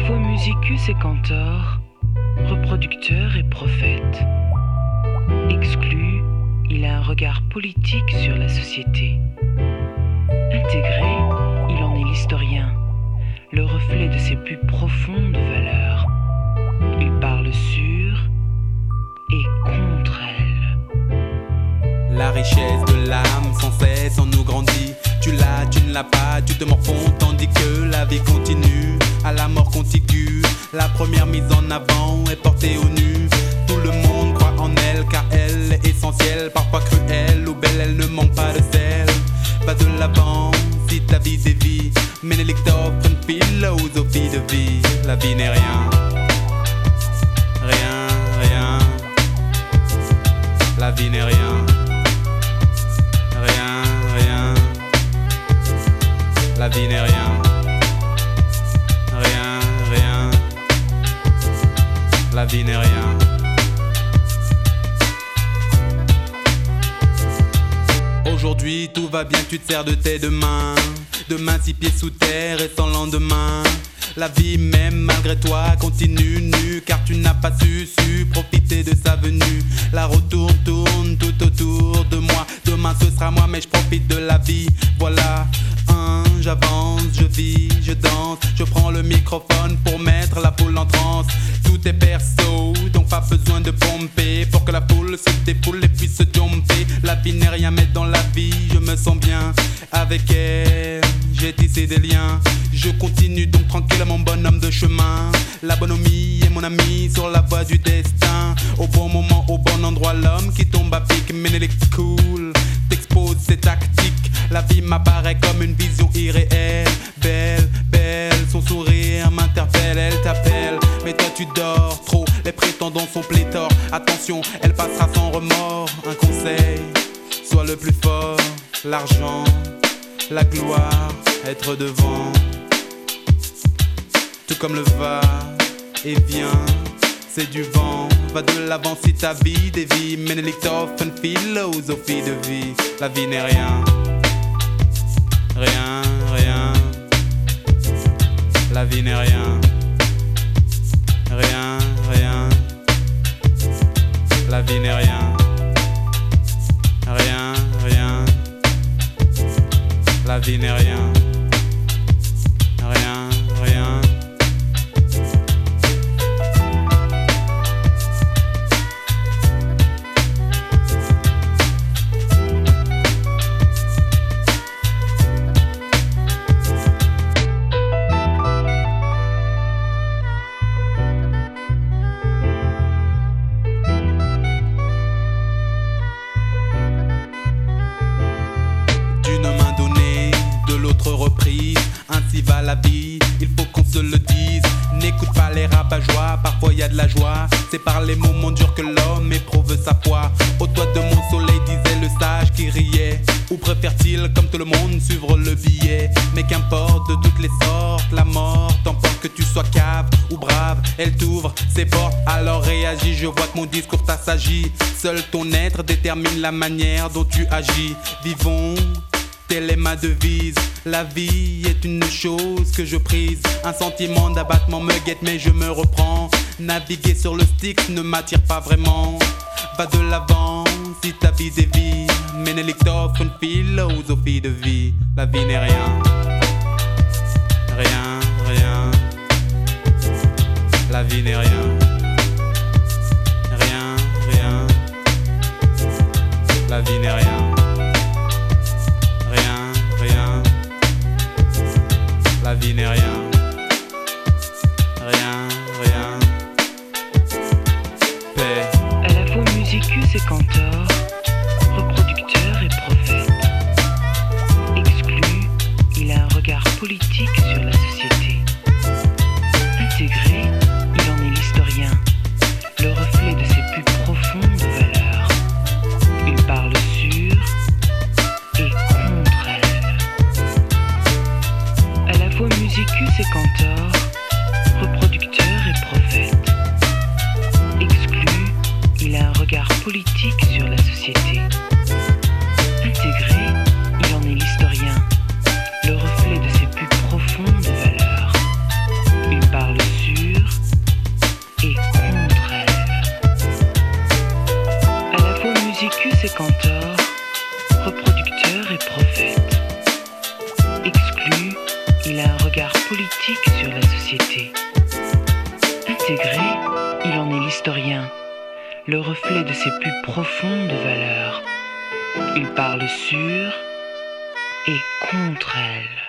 fois musicus et cantor, reproducteur et prophète. Exclu, il a un regard politique sur la société. Intégré, il en est l'historien, le reflet de ses plus profondes valeurs. Il parle sur et contre elle. La richesse de l'âme sans cesse en nous grandit. Tu l'as, tu ne l'as pas, tu te morfonds tandis que la vie continue. À la mort contiguë, la première mise en avant est portée au nu. Tout le monde croit en elle car elle est essentielle. Parfois cruelle ou belle, elle ne manque pas de sel. Pas de l'avant si ta vie dévie. Ménélique t'offre une philosophie de vie. La vie n'est rien, rien, rien. La vie n'est rien, rien, rien. La vie n'est rien, rien, rien. La vie n'est rien. Aujourd'hui tout va bien, tu te sers de tes deux mains. Demain 6 pieds sous terre et sans lendemain. La vie même malgré toi continue nue. Car tu n'as pas su profiter de sa venue. La roue tourne tout autour de moi. Demain ce sera moi mais je profite de la vie. Voilà, j'avance, je vis, je danse. Je prends le microphone pour mettre la foule en transe. Tout est perso, donc pas besoin de pomper. Pour que la foule se défoule et puisse se jumper. La vie n'est rien mais dans la vie je me sens bien. Avec elle j'ai tissé des liens. Je continue donc tranquille à mon bonhomme de chemin. La bonhomie est mon ami sur la voie du destin. Au bon moment, au bon endroit, l'homme qui tombe à pic. Ménélique cool, t'expose ses tactiques. La vie m'apparaît comme une vision irréelle. Belle, belle, son sourire m'interpelle. Elle t'appelle, mais toi tu dors trop. Les prétendants sont pléthores. Attention, elle passera sans remords. Un conseil, sois le plus fort. L'argent, la gloire, être devant. Tout comme le va et vient, c'est du vent. Va de l'avant si ta vie dévie. Ménélique t'offre une philosophie de vie. La vie n'est rien, rien, rien. La vie n'est rien, rien, rien. La vie n'est rien, rien, rien. La vie n'est rien, rien, rien. Ainsi va la vie, il faut qu'on se le dise. N'écoute pas les rabat-joie, parfois y a de la joie. C'est par les moments durs que l'homme éprouve sa foi. Au toit de mon soleil disait le sage qui riait. Ou préfère-t-il, comme tout le monde, suivre le billet? Mais qu'importe, de toutes les sortes, la mort t'emporte. Que tu sois cave ou brave, elle t'ouvre ses portes. Alors réagis, je vois que mon discours t'assagit. Seul ton être détermine la manière dont tu agis. Vivons, telle est ma devise. La vie est une chose que je prise. Un sentiment d'abattement me guette mais je me reprends. Naviguer sur le Styx ne m'attire pas vraiment. Va de l'avant si ta vie dévie. Ménélique t'offre une philosophie de vie. La vie n'est rien, rien, rien. La vie n'est rien, rien, rien. La vie n'est rien, rien, rien. La vie n'est rien, rien, rien. Paix. À la fois musicus et cantor, reproducteur et prophète. Exclu, il a un regard politique sur la société. Intégré, il en est l'historien, le reflet de ses plus profondes valeurs. Il parle sur et contre elle. À la fois musicus et cantor, reproducteur et prophète. Exclu, il a un regard politique sur la société. Intégré, il en est l'historien, le reflet de ses plus profondes valeurs. Il parle sur l'historien, le reflet de ses plus profondes valeurs. Il parle sur et contre elles.